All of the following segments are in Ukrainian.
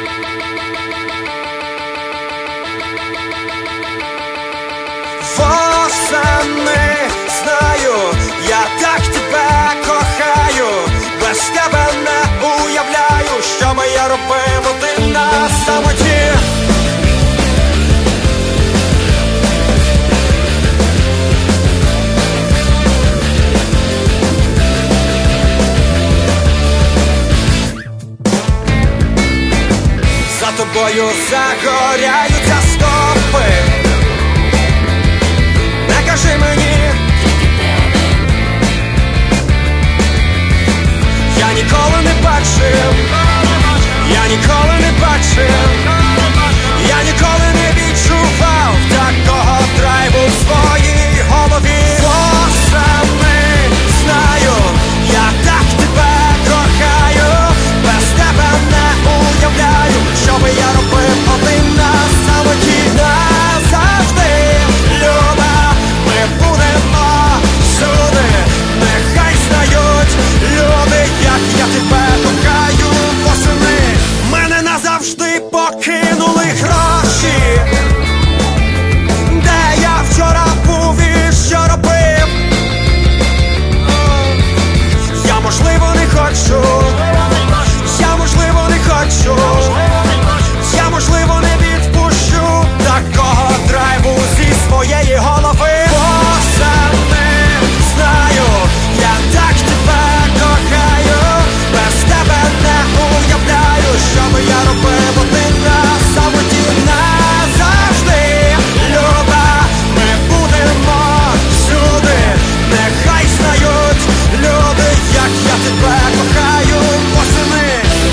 Восени, знаю, я так тебе кохаю, без тебе не уявляю, що би я робив один на самоті. За тобою загоряються стопи. Не кажи мені, я ніколи не бачив, я ніколи не бачив, я ніколи не відчував такого драйву в своїй голові. Восени, знаю, я так тебе кохаю, без тебе не уявляю, що би я робив один на самоті. Назавжди, люба, ми будемо всюди, нехай знають люди, як я тебе кохаю. Восени мене назавжди покинули гроші, де я вчора був і що робив. Я можливо не хочу, я можливо не хочу, я можливо не відпущу такого драйву зі своєї голови. Восени, знаю, я так тебе кохаю, без тебе не уявляю, що би я робив один на самоті. Назавжди, люба, ми будемо всюди, нехай знають люди, як я тебе кохаю. Восени.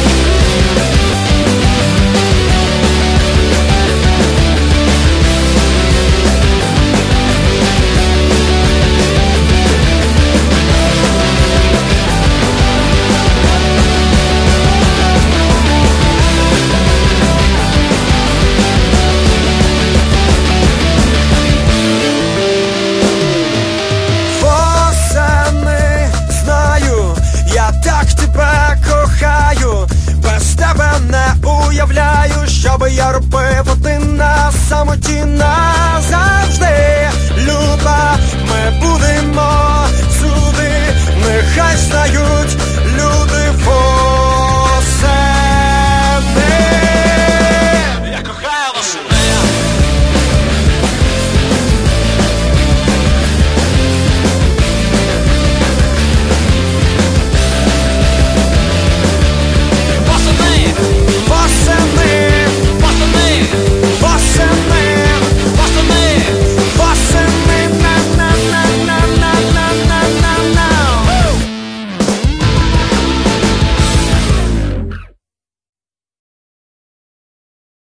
Восени, знаю, я так тебе кохаю, без тебе не уявляю, що би я робив один на самоті. Назавжди, люба, ми будемо всюди, нехай знають